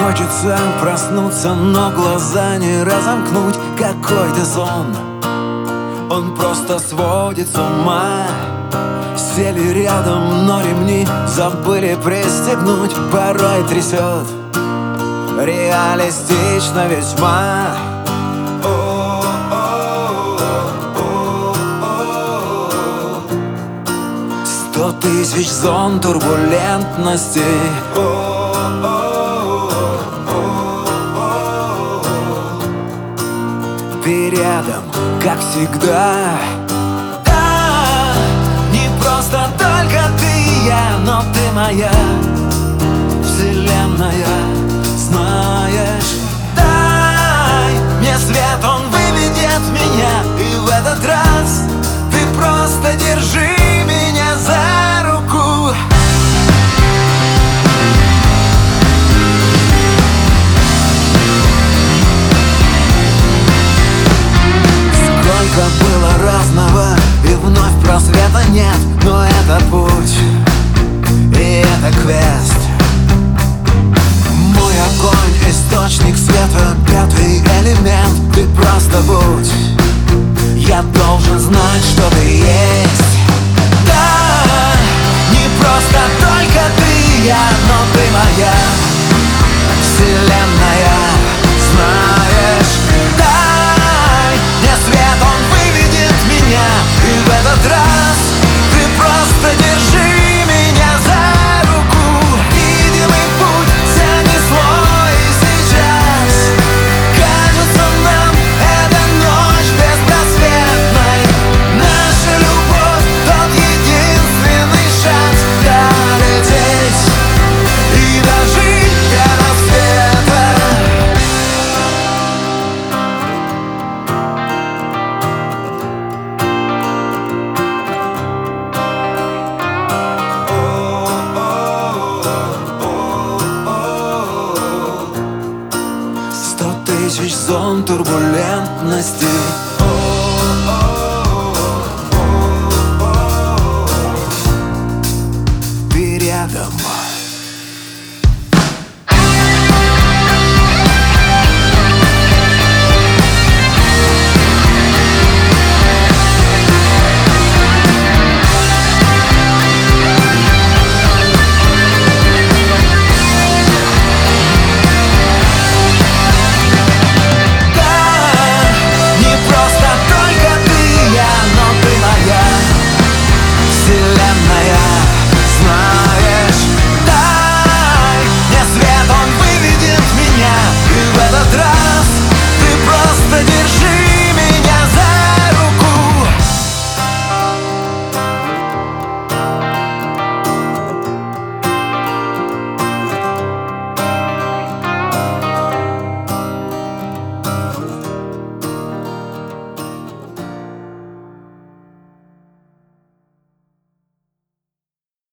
хочется проснуться, но глаза не разомкнуть. Какой-то сон, он просто сводит с ума. Сели рядом, но ремни забыли пристегнуть. Порой трясет, реалистично весьма. 100 тысяч зон турбулентности. Ты рядом, как всегда. Да, не просто только ты и я, но ты моя вселенная, знаешь. Дай мне свет, он выведет меня, и в этот раз ты просто держи меня за руку. Сколько было разного, и вновь просвета нет. Но это путь, и это квест. Мой огонь, источник света, пятый элемент. Ты просто будь, я должен знать, что ты есть. Да, не просто только ты и я, но ты моя вселенная, знаешь. Дай мне свет, он выведет меня, и в этот раз ты просто держи меня за руку. Видимый путь занесло, и сейчас кажется нам эта ночь беспросветной. Наша любовь — тот единственный шанс долететь и дожить до рассвета. Сто тысяч зон турбулентности. Ты рядом.